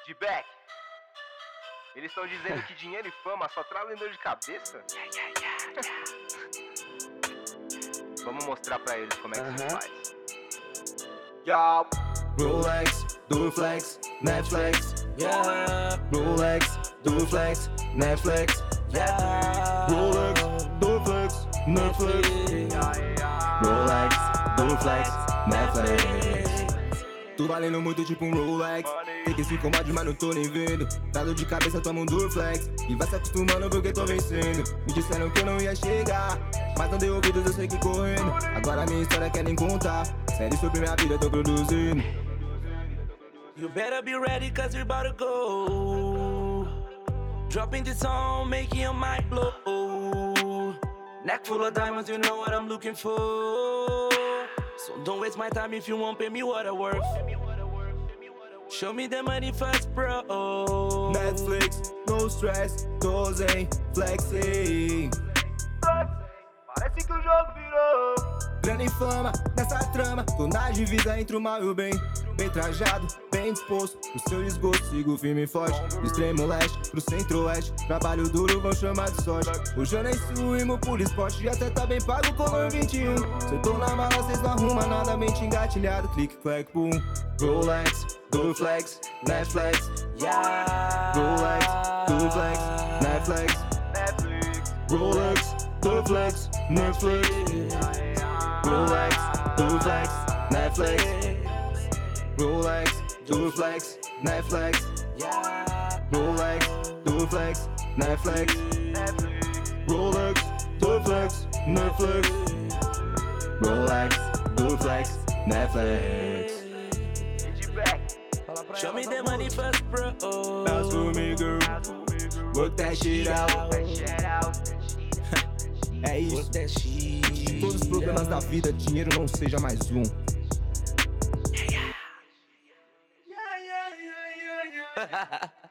De back. Eles estão dizendo que dinheiro e fama só trazem dor de cabeça? Vamos mostrar pra eles como é que se faz. Yo. Rolex, do flex, Netflix. Yeah. Rolex, do flex, Netflix. Yeah. Rolex, do flex, Netflix. Rolex, do flex, Netflix. Tô valendo muito tipo um Rolex. Tem que se comode, mas não tô nem vendo. Dado de cabeça, toma um Durflex. E vai se acostumando porque tô vencendo. Me disseram que eu não ia chegar, mas não deu ouvidos, eu sei que correndo. Agora minha história querem contar. Série sobre minha vida, tô produzindo. You better be ready, cause we're about to go. Dropping this song, making your mind blow. Neck full of diamonds, you know what I'm looking for. So don't waste my time if you won't pay me what I'm worth. Show me the money first, bro. Netflix, no stress, tô zen, flexing. Parece que o jogo virou. Grana e fama, nessa trama. Tô na divisa entre o mal e o bem. Bem trajado, bem disposto. O seu desgosto, sigo firme e forte. Do extremo leste pro centro-oeste. Trabalho duro, vão chamar de sorte. Hoje eu nem suimo por esporte. E até tá bem pago, color 21. Se eu tô na mala, cês não arruma nada. Mente engatilhado, clique, clack, boom. Rolex, Durflex, Netflix. Yeah. Rolex, Durflex, Netflix. Rolex, Durflex, Netflix. Rolex, Durflex, Netflix. Rolex, Durflex, Netflix. Rolex, Durflex, Netflix. Rolex, Durflex, Netflix. Rolex, Durflex, Netflix. De back. Show me the money first, bro. Bounce for me, girl. Work that shit out. É isso. Work that shit. Todos os problemas da vida, dinheiro não seja mais um. Yeah.